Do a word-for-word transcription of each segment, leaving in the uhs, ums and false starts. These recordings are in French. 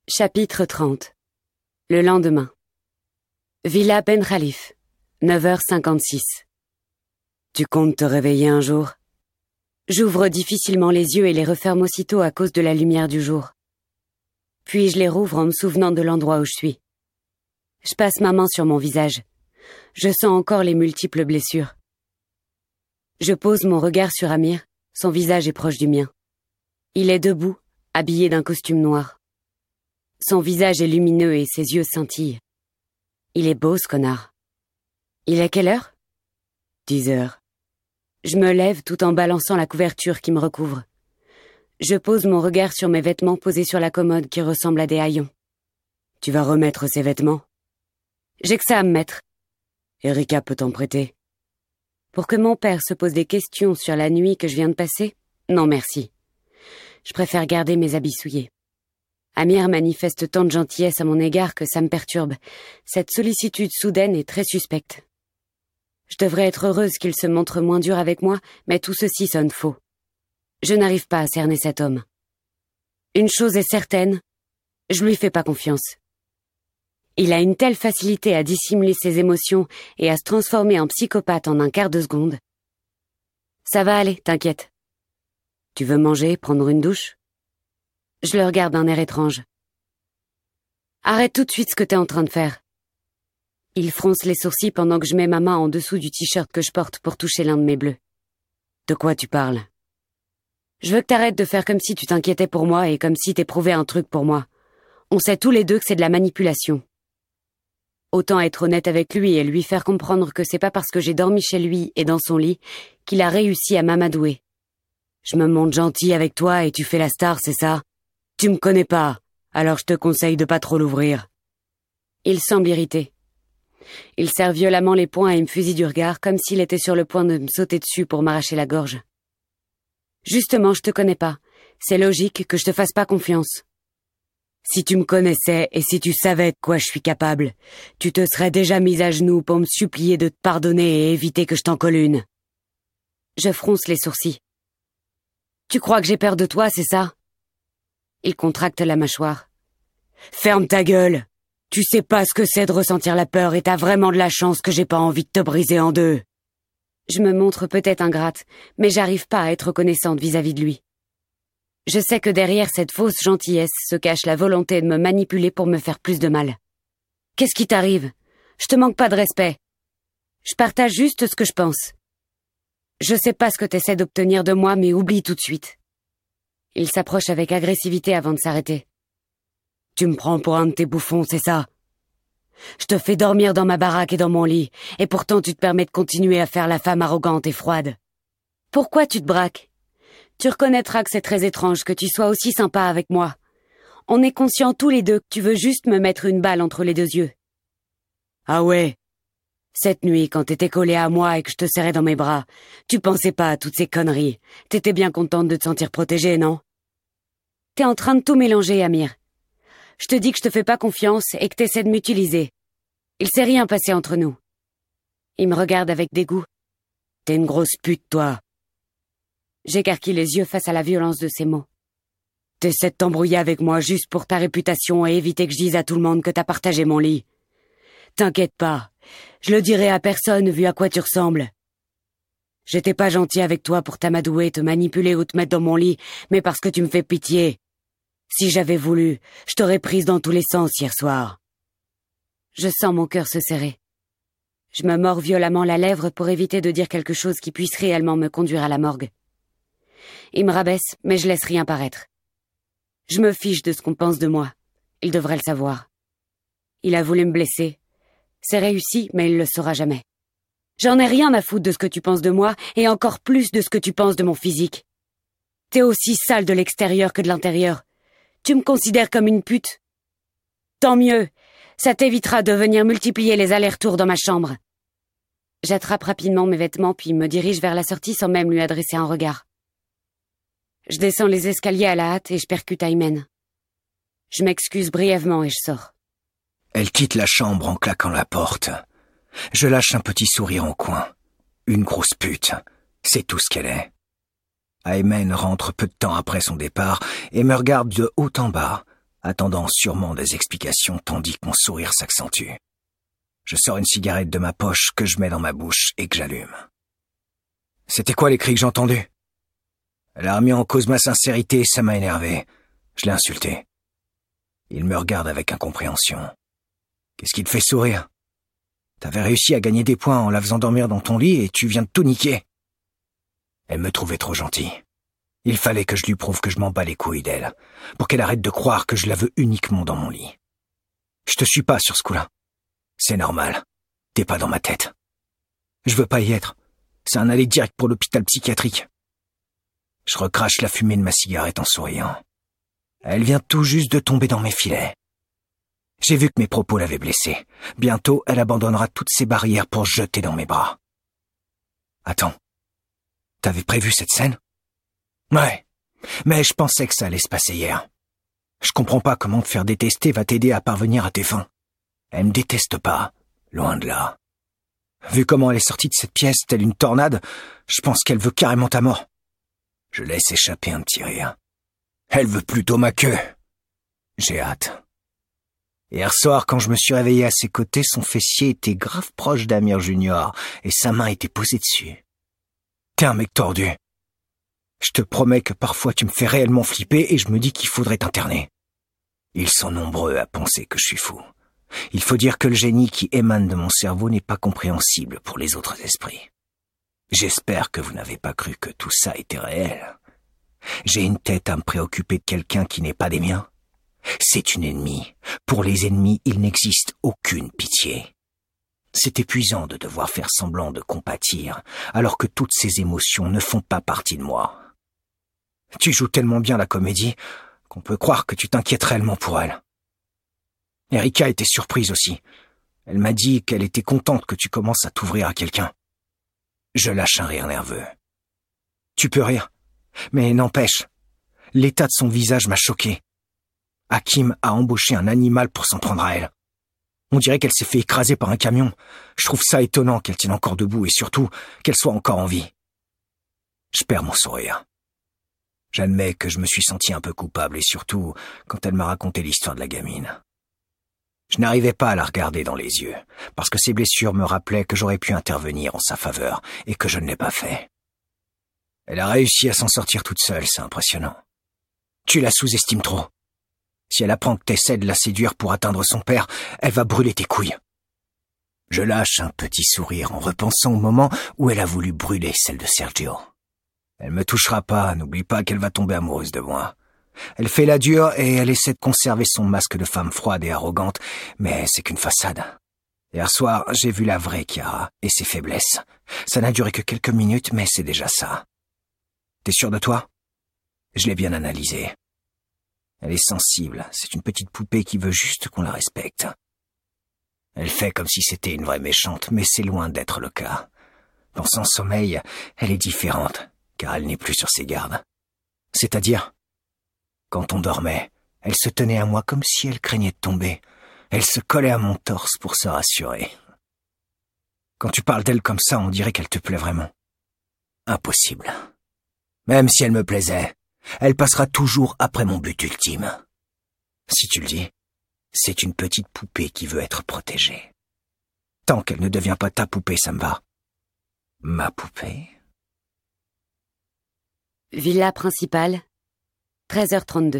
Chapitre trente. Le lendemain. Villa Ben Khalif, neuf heures cinquante-six. Tu comptes te réveiller un jour? J'ouvre difficilement les yeux et les referme aussitôt à cause de la lumière du jour. Puis je les rouvre en me souvenant de l'endroit où je suis. Je passe ma main sur mon visage. Je sens encore les multiples blessures. Je pose mon regard sur Amir, son visage est proche du mien. Il est debout, habillé d'un costume noir. Son visage est lumineux et ses yeux scintillent. Il est beau, ce connard. Il est quelle heure? Dix heures. Je me lève tout en balançant la couverture qui me recouvre. Je pose mon regard sur mes vêtements posés sur la commode qui ressemble à des haillons. Tu vas remettre ces vêtements? J'ai que ça à me mettre. Erika peut t'en prêter. Pour que mon père se pose des questions sur la nuit que je viens de passer? Non, merci. Je préfère garder mes habits souillés. Amir manifeste tant de gentillesse à mon égard que ça me perturbe. Cette sollicitude soudaine est très suspecte. Je devrais être heureuse qu'il se montre moins dur avec moi, mais tout ceci sonne faux. Je n'arrive pas à cerner cet homme. Une chose est certaine, je lui fais pas confiance. Il a une telle facilité à dissimuler ses émotions et à se transformer en psychopathe en un quart de seconde. Ça va aller, t'inquiète. Tu veux manger, prendre une douche? Je le regarde d'un air étrange. Arrête tout de suite ce que t'es en train de faire. Il fronce les sourcils pendant que je mets ma main en dessous du t-shirt que je porte pour toucher l'un de mes bleus. De quoi tu parles? Je veux que t'arrêtes de faire comme si tu t'inquiétais pour moi et comme si t'éprouvais un truc pour moi. On sait tous les deux que c'est de la manipulation. Autant être honnête avec lui et lui faire comprendre que c'est pas parce que j'ai dormi chez lui et dans son lit qu'il a réussi à m'amadouer. Je me montre gentil avec toi et tu fais la star, c'est ça? Tu me connais pas, alors je te conseille de pas trop l'ouvrir. Il semble irrité. Il serre violemment les poings et me fusille du regard comme s'il était sur le point de me sauter dessus pour m'arracher la gorge. Justement, je te connais pas. C'est logique que je te fasse pas confiance. Si tu me connaissais et si tu savais de quoi je suis capable, tu te serais déjà mise à genoux pour me supplier de te pardonner et éviter que je t'en colle une. Je fronce les sourcils. Tu crois que j'ai peur de toi, c'est ça? Il contracte la mâchoire. Ferme ta gueule! Tu sais pas ce que c'est de ressentir la peur et t'as vraiment de la chance que j'ai pas envie de te briser en deux. Je me montre peut-être ingrate, mais j'arrive pas à être reconnaissante vis-à-vis de lui. Je sais que derrière cette fausse gentillesse se cache la volonté de me manipuler pour me faire plus de mal. Qu'est-ce qui t'arrive? Je te manque pas de respect. Je partage juste ce que je pense. Je sais pas ce que t'essaies d'obtenir de moi, mais oublie tout de suite. Il s'approche avec agressivité avant de s'arrêter. Tu me prends pour un de tes bouffons, c'est ça? Je te fais dormir dans ma baraque et dans mon lit, et pourtant tu te permets de continuer à faire la femme arrogante et froide. Pourquoi tu te braques? Tu reconnaîtras que c'est très étrange que tu sois aussi sympa avec moi. On est conscients tous les deux que tu veux juste me mettre une balle entre les deux yeux. Ah ouais? Cette nuit, quand t'étais collée à moi et que je te serrais dans mes bras, tu pensais pas à toutes ces conneries. T'étais bien contente de te sentir protégée, non? T'es en train de tout mélanger, Amir. Je te dis que je te fais pas confiance et que t'essaies de m'utiliser. Il s'est rien passé entre nous. Il me regarde avec dégoût. T'es une grosse pute, toi. J'écarquille les yeux face à la violence de ses mots. T'essaies de t'embrouiller avec moi juste pour ta réputation et éviter que je dise à tout le monde que t'as partagé mon lit. T'inquiète pas, je le dirai à personne vu à quoi tu ressembles. J'étais pas gentil avec toi pour t'amadouer, te manipuler ou te mettre dans mon lit, mais parce que tu me fais pitié. Si j'avais voulu, je t'aurais prise dans tous les sens hier soir. Je sens mon cœur se serrer. Je me mords violemment la lèvre pour éviter de dire quelque chose qui puisse réellement me conduire à la morgue. Il me rabaisse, mais je laisse rien paraître. Je me fiche de ce qu'on pense de moi. Il devrait le savoir. Il a voulu me blesser. C'est réussi, mais il le saura jamais. J'en ai rien à foutre de ce que tu penses de moi, et encore plus de ce que tu penses de mon physique. T'es aussi sale de l'extérieur que de l'intérieur. Tu me considères comme une pute. Tant mieux, ça t'évitera de venir multiplier les allers-retours dans ma chambre. J'attrape rapidement mes vêtements puis me dirige vers la sortie sans même lui adresser un regard. Je descends les escaliers à la hâte et je percute Aymen. Je m'excuse brièvement et je sors. Elle quitte la chambre en claquant la porte. Je lâche un petit sourire en coin. Une grosse pute, c'est tout ce qu'elle est. Aymen rentre peu de temps après son départ et me regarde de haut en bas, attendant sûrement des explications tandis que mon sourire s'accentue. Je sors une cigarette de ma poche que je mets dans ma bouche et que j'allume. C'était quoi les cris que j'ai entendus? Elle a remis en cause ma sincérité et ça m'a énervé. Je l'ai insulté. Il me regarde avec incompréhension. Qu'est-ce qui te fait sourire? T'avais réussi à gagner des points en la faisant dormir dans ton lit et tu viens de tout niquer. Elle me trouvait trop gentille. Il fallait que je lui prouve que je m'en bats les couilles d'elle, pour qu'elle arrête de croire que je la veux uniquement dans mon lit. Je te suis pas sur ce coup-là. C'est normal. T'es pas dans ma tête. Je veux pas y être. C'est un aller direct pour l'hôpital psychiatrique. Je recrache la fumée de ma cigarette en souriant. Elle vient tout juste de tomber dans mes filets. J'ai vu que mes propos l'avaient blessée. Bientôt, elle abandonnera toutes ses barrières pour se jeter dans mes bras. Attends. T'avais prévu cette scène? Ouais, mais je pensais que ça allait se passer hier. Je comprends pas comment te faire détester va t'aider à parvenir à tes fins. Elle me déteste pas, loin de là. Vu comment elle est sortie de cette pièce, telle une tornade, je pense qu'elle veut carrément ta mort. Je laisse échapper un petit rire. Elle veut plutôt ma queue. J'ai hâte. Hier soir, quand je me suis réveillé à ses côtés, son fessier était grave proche d'Amir Junior et sa main était posée dessus. T'es un mec tordu. Je te promets que parfois tu me fais réellement flipper et je me dis qu'il faudrait t'interner. Ils sont nombreux à penser que je suis fou. Il faut dire que le génie qui émane de mon cerveau n'est pas compréhensible pour les autres esprits. J'espère que vous n'avez pas cru que tout ça était réel. J'ai une tête à me préoccuper de quelqu'un qui n'est pas des miens. C'est une ennemie. Pour les ennemis, il n'existe aucune pitié. C'est épuisant de devoir faire semblant de compatir, alors que toutes ces émotions ne font pas partie de moi. Tu joues tellement bien la comédie qu'on peut croire que tu t'inquiètes réellement pour elle. Erika était surprise aussi. Elle m'a dit qu'elle était contente que tu commences à t'ouvrir à quelqu'un. Je lâche un rire nerveux. Tu peux rire, mais n'empêche, l'état de son visage m'a choqué. Hakim a embauché un animal pour s'en prendre à elle. On dirait qu'elle s'est fait écraser par un camion. Je trouve ça étonnant qu'elle tienne encore debout et surtout qu'elle soit encore en vie. Je perds mon sourire. J'admets que je me suis senti un peu coupable et surtout quand elle m'a raconté l'histoire de la gamine. Je n'arrivais pas à la regarder dans les yeux parce que ses blessures me rappelaient que j'aurais pu intervenir en sa faveur et que je ne l'ai pas fait. Elle a réussi à s'en sortir toute seule, c'est impressionnant. Tu la sous-estimes trop. Si elle apprend que t'essaies de la séduire pour atteindre son père, elle va brûler tes couilles. Je lâche un petit sourire en repensant au moment où elle a voulu brûler celle de Sergio. Elle me touchera pas, n'oublie pas qu'elle va tomber amoureuse de moi. Elle fait la dure et elle essaie de conserver son masque de femme froide et arrogante, mais c'est qu'une façade. Hier soir, j'ai vu la vraie Chiara et ses faiblesses. Ça n'a duré que quelques minutes, mais c'est déjà ça. T'es sûr de toi? Je l'ai bien analysée. Elle est sensible, c'est une petite poupée qui veut juste qu'on la respecte. Elle fait comme si c'était une vraie méchante, mais c'est loin d'être le cas. Dans son sommeil, elle est différente, car elle n'est plus sur ses gardes. C'est-à-dire, quand on dormait, elle se tenait à moi comme si elle craignait de tomber. Elle se collait à mon torse pour se rassurer. Quand tu parles d'elle comme ça, on dirait qu'elle te plaît vraiment. Impossible. Même si elle me plaisait, elle passera toujours après mon but ultime. Si tu le dis, c'est une petite poupée qui veut être protégée. Tant qu'elle ne devient pas ta poupée, ça me va. Ma poupée? Villa principale, treize heures trente-deux.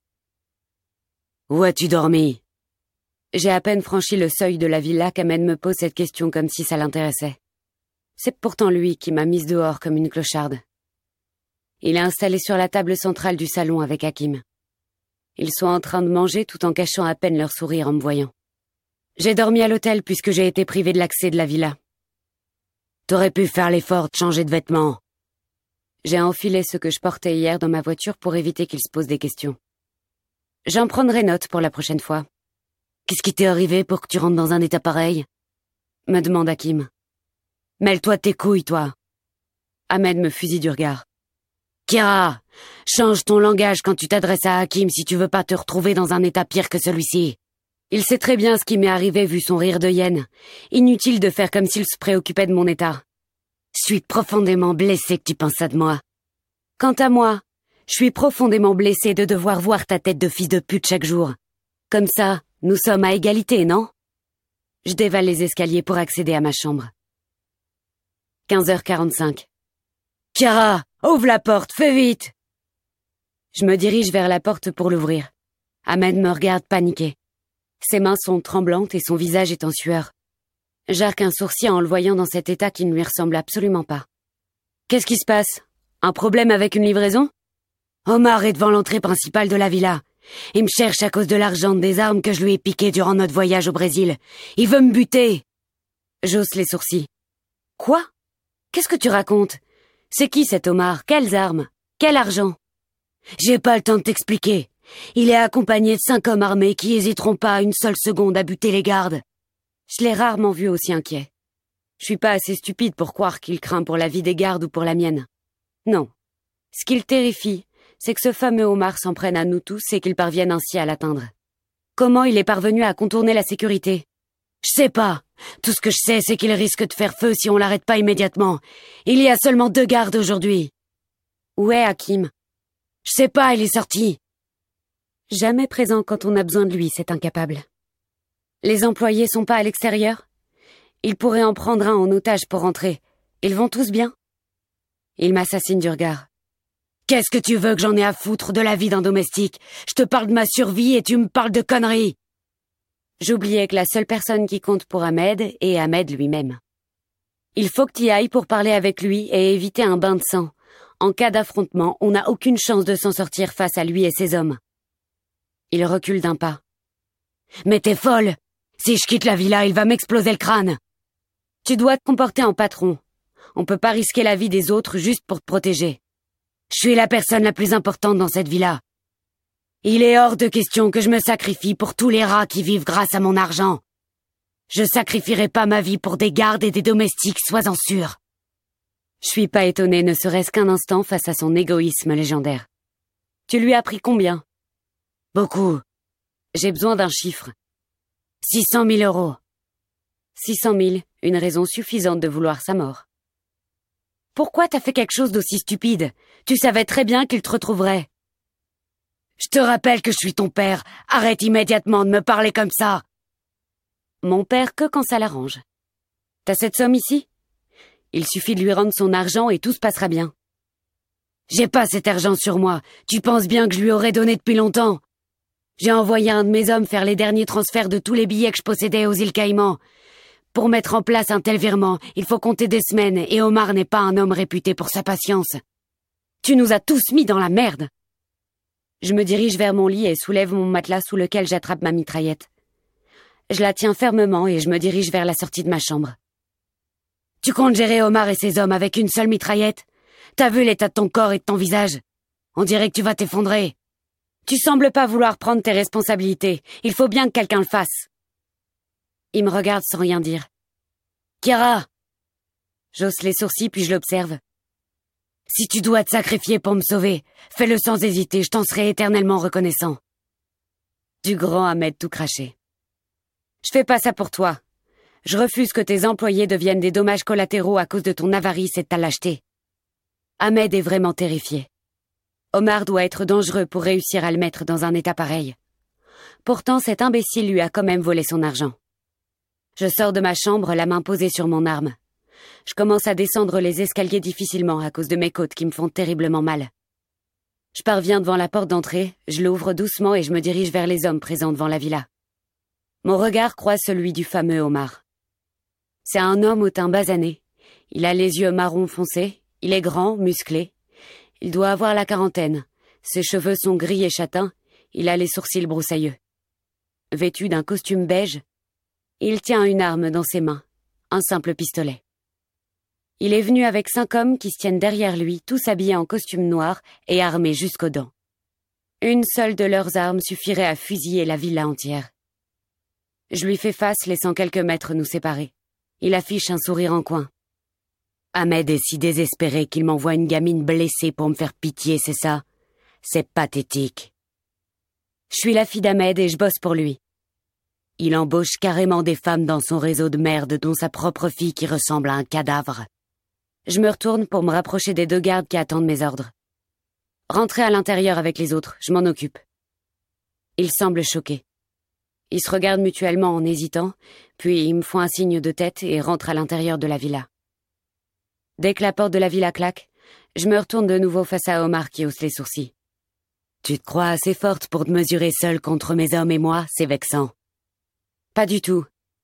Où as-tu dormi? J'ai à peine franchi le seuil de la villa qu'Ahmed me pose cette question comme si ça l'intéressait. C'est pourtant lui qui m'a mise dehors comme une clocharde. Il est installé sur la table centrale du salon avec Hakim. Ils sont en train de manger tout en cachant à peine leur sourire en me voyant. J'ai dormi à l'hôtel puisque j'ai été privé de l'accès de la villa. T'aurais pu faire l'effort de changer de vêtements. J'ai enfilé ce que je portais hier dans ma voiture pour éviter qu'il se pose des questions. J'en prendrai note pour la prochaine fois. Qu'est-ce qui t'est arrivé pour que tu rentres dans un état pareil? Me demande Hakim. Mêle-toi de tes couilles, toi. Ahmed me fusille du regard. Chiara, change ton langage quand tu t'adresses à Hakim si tu veux pas te retrouver dans un état pire que celui-ci. Il sait très bien ce qui m'est arrivé vu son rire de hyène. Inutile de faire comme s'il se préoccupait de mon état. Je suis profondément blessé que tu penses ça de moi. Quant à moi, je suis profondément blessé de devoir voir ta tête de fils de pute chaque jour. Comme ça, nous sommes à égalité, non? Je dévale les escaliers pour accéder à ma chambre. quinze heures quarante-cinq. Chiara, ouvre la porte, fais vite! Je me dirige vers la porte pour l'ouvrir. Ahmed me regarde paniqué. Ses mains sont tremblantes et son visage est en sueur. J'arque un sourcil en le voyant dans cet état qui ne lui ressemble absolument pas. Qu'est-ce qui se passe? Un problème avec une livraison? Omar est devant l'entrée principale de la villa. Il me cherche à cause de l'argent des armes que je lui ai piquées durant notre voyage au Brésil. Il veut me buter. J'hausse les sourcils. Quoi? Qu'est-ce que tu racontes? C'est qui cet Omar? Quelles armes? Quel argent? J'ai pas le temps de t'expliquer. Il est accompagné de cinq hommes armés qui hésiteront pas une seule seconde à buter les gardes. Je l'ai rarement vu aussi inquiet. Je suis pas assez stupide pour croire qu'il craint pour la vie des gardes ou pour la mienne. Non. Ce qui le terrifie, c'est que ce fameux Omar s'en prenne à nous tous et qu'il parvienne ainsi à l'atteindre. Comment il est parvenu à contourner la sécurité? Je sais pas. Tout ce que je sais, c'est qu'il risque de faire feu si on l'arrête pas immédiatement. Il y a seulement deux gardes aujourd'hui. Où est Hakim? Je sais pas, il est sorti. Jamais présent quand on a besoin de lui, cet incapable. Les employés sont pas à l'extérieur? Il pourrait en prendre un en otage pour rentrer. Ils vont tous bien? Il m'assassine du regard. Qu'est-ce que tu veux que j'en ai à foutre de la vie d'un domestique? Je te parle de ma survie et tu me parles de conneries. J'oubliais que la seule personne qui compte pour Ahmed est Ahmed lui-même. Il faut que tu y ailles pour parler avec lui et éviter un bain de sang. En cas d'affrontement, on n'a aucune chance de s'en sortir face à lui et ses hommes. Il recule d'un pas. Mais t'es folle! Si je quitte la villa, il va m'exploser le crâne! Tu dois te comporter en patron. On peut pas risquer la vie des autres juste pour te protéger. Je suis la personne la plus importante dans cette villa. Il est hors de question que je me sacrifie pour tous les rats qui vivent grâce à mon argent. Je sacrifierai pas ma vie pour des gardes et des domestiques, sois-en sûr. Je suis pas étonnée, ne serait-ce qu'un instant face à son égoïsme légendaire. Tu lui as pris combien? Beaucoup. J'ai besoin d'un chiffre. Six cent mille euros. Six cent mille, une raison suffisante de vouloir sa mort. Pourquoi t'as fait quelque chose d'aussi stupide? Tu savais très bien qu'il te retrouverait. Je te rappelle que je suis ton père. Arrête immédiatement de me parler comme ça. Mon père que quand ça l'arrange. T'as cette somme ici? Il suffit de lui rendre son argent et tout se passera bien. J'ai pas cet argent sur moi. Tu penses bien que je lui aurais donné depuis longtemps. J'ai envoyé un de mes hommes faire les derniers transferts de tous les billets que je possédais aux îles Caïmans. Pour mettre en place un tel virement, il faut compter des semaines et Omar n'est pas un homme réputé pour sa patience. Tu nous as tous mis dans la merde. Je me dirige vers mon lit et soulève mon matelas sous lequel j'attrape ma mitraillette. Je la tiens fermement et je me dirige vers la sortie de ma chambre. Tu comptes gérer Omar et ses hommes avec une seule mitraillette? T'as vu l'état de ton corps et de ton visage? On dirait que tu vas t'effondrer. Tu sembles pas vouloir prendre tes responsabilités. Il faut bien que quelqu'un le fasse. Il me regarde sans rien dire. Chiara! J'hausse les sourcils puis je l'observe. Si tu dois te sacrifier pour me sauver, fais-le sans hésiter, je t'en serai éternellement reconnaissant. Du grand Ahmed tout craché. Je fais pas ça pour toi. Je refuse que tes employés deviennent des dommages collatéraux à cause de ton avarice et de ta lâcheté. Ahmed est vraiment terrifié. Omar doit être dangereux pour réussir à le mettre dans un état pareil. Pourtant, cet imbécile lui a quand même volé son argent. Je sors de ma chambre, la main posée sur mon arme. Je commence à descendre les escaliers difficilement à cause de mes côtes qui me font terriblement mal. Je parviens devant la porte d'entrée, je l'ouvre doucement et je me dirige vers les hommes présents devant la villa. Mon regard croise celui du fameux Omar. C'est un homme au teint basané. Il a les yeux marron foncé, il est grand, musclé. Il doit avoir la quarantaine. Ses cheveux sont gris et châtains, il a les sourcils broussailleux. Vêtu d'un costume beige, il tient une arme dans ses mains, un simple pistolet. Il est venu avec cinq hommes qui se tiennent derrière lui, tous habillés en costume noir et armés jusqu'aux dents. Une seule de leurs armes suffirait à fusiller la villa entière. Je lui fais face, laissant quelques mètres nous séparer. Il affiche un sourire en coin. Ahmed est si désespéré qu'il m'envoie une gamine blessée pour me faire pitié, c'est ça? C'est pathétique. Je suis la fille d'Ahmed et je bosse pour lui. Il embauche carrément des femmes dans son réseau de merde, dont sa propre fille qui ressemble à un cadavre. Je me retourne pour me rapprocher des deux gardes qui attendent mes ordres. Rentrez à l'intérieur avec les autres, je m'en occupe. Il semble choqué. Ils se regardent mutuellement en hésitant, puis ils me font un signe de tête et rentrent à l'intérieur de la villa. Dès que la porte de la villa claque, je me retourne de nouveau face à Omar qui hausse les sourcils. « Tu te crois assez forte pour te mesurer seule contre mes hommes et moi, c'est vexant. » « Pas du tout.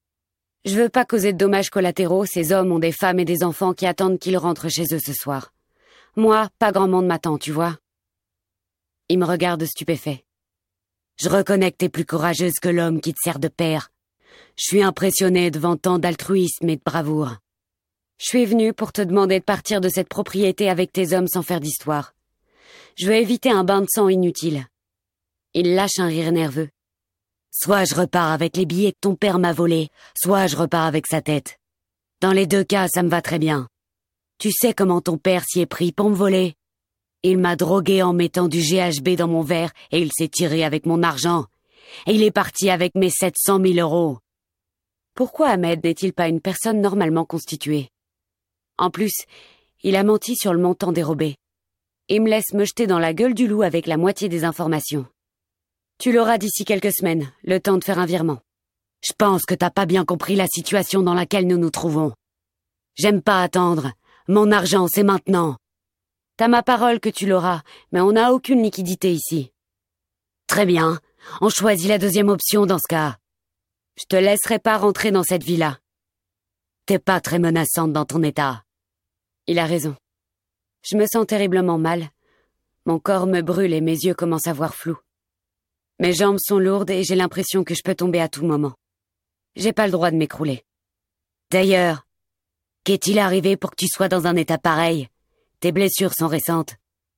Je veux pas causer de dommages collatéraux, ces hommes ont des femmes et des enfants qui attendent qu'ils rentrent chez eux ce soir. Moi, pas grand monde m'attend, tu vois. » Il me regarde stupéfait. « Je reconnais que t'es plus courageuse que l'homme qui te sert de père. Je suis impressionné devant tant d'altruisme et de bravoure. Je suis venu pour te demander de partir de cette propriété avec tes hommes sans faire d'histoire. Je veux éviter un bain de sang inutile. » Il lâche un rire nerveux. Soit je repars avec les billets que ton père m'a volés, soit je repars avec sa tête. Dans les deux cas, ça me va très bien. Tu sais comment ton père s'y est pris pour me voler? Il m'a drogué en mettant du G H B dans mon verre et il s'est tiré avec mon argent. Et il est parti avec mes sept cent mille euros. Pourquoi Ahmed n'est-il pas une personne normalement constituée? En plus, il a menti sur le montant dérobé. Il me laisse me jeter dans la gueule du loup avec la moitié des informations. Tu l'auras d'ici quelques semaines, le temps de faire un virement. Je pense que t'as pas bien compris la situation dans laquelle nous nous trouvons. J'aime pas attendre. Mon argent, c'est maintenant. T'as ma parole que tu l'auras, mais on n'a aucune liquidité ici. Très bien, on choisit la deuxième option dans ce cas. Je te laisserai pas rentrer dans cette villa. T'es pas très menaçante dans ton état. Il a raison. Je me sens terriblement mal. Mon corps me brûle et mes yeux commencent à voir flou. Mes jambes sont lourdes et j'ai l'impression que je peux tomber à tout moment. J'ai pas le droit de m'écrouler. D'ailleurs, qu'est-il arrivé pour que tu sois dans un état pareil? Tes blessures sont récentes.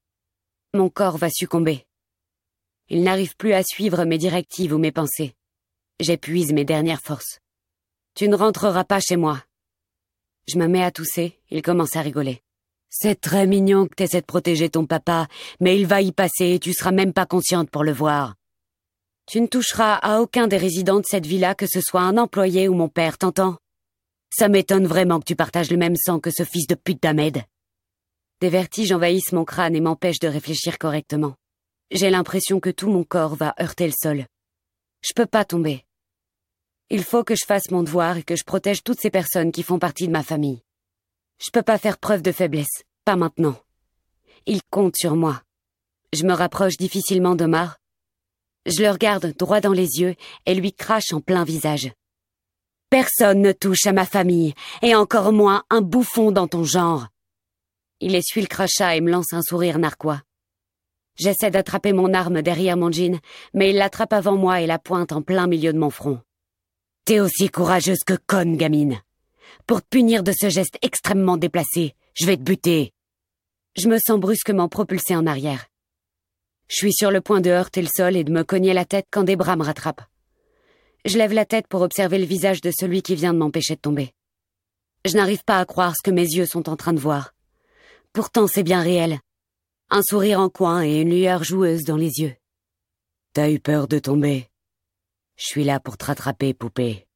Mon corps va succomber. Il n'arrive plus à suivre mes directives ou mes pensées. J'épuise mes dernières forces. Tu ne rentreras pas chez moi. Je me mets à tousser, il commence à rigoler. C'est très mignon que t'essaies de protéger ton papa, mais il va y passer et tu seras même pas consciente pour le voir. Tu ne toucheras à aucun des résidents de cette villa, que ce soit un employé ou mon père, t'entends? Ça m'étonne vraiment que tu partages le même sang que ce fils de pute d'Ahmed. Des vertiges envahissent mon crâne et m'empêchent de réfléchir correctement. J'ai l'impression que tout mon corps va heurter le sol. Je peux pas tomber. Il faut que je fasse mon devoir et que je protège toutes ces personnes qui font partie de ma famille. Je peux pas faire preuve de faiblesse, pas maintenant. Ils comptent sur moi. Je me rapproche difficilement d'Omar. Je le regarde droit dans les yeux et lui crache en plein visage. Personne ne touche à ma famille, et encore moins un bouffon dans ton genre. Il essuie le crachat et me lance un sourire narquois. J'essaie d'attraper mon arme derrière mon jean, mais il l'attrape avant moi et la pointe en plein milieu de mon front. T'es aussi courageuse que conne, gamine. Pour te punir de ce geste extrêmement déplacé, je vais te buter. Je me sens brusquement propulsée en arrière. Je suis sur le point de heurter le sol et de me cogner la tête quand des bras me rattrapent. Je lève la tête pour observer le visage de celui qui vient de m'empêcher de tomber. Je n'arrive pas à croire ce que mes yeux sont en train de voir. Pourtant, c'est bien réel. Un sourire en coin et une lueur joueuse dans les yeux. T'as eu peur de tomber? Je suis là pour te rattraper, poupée.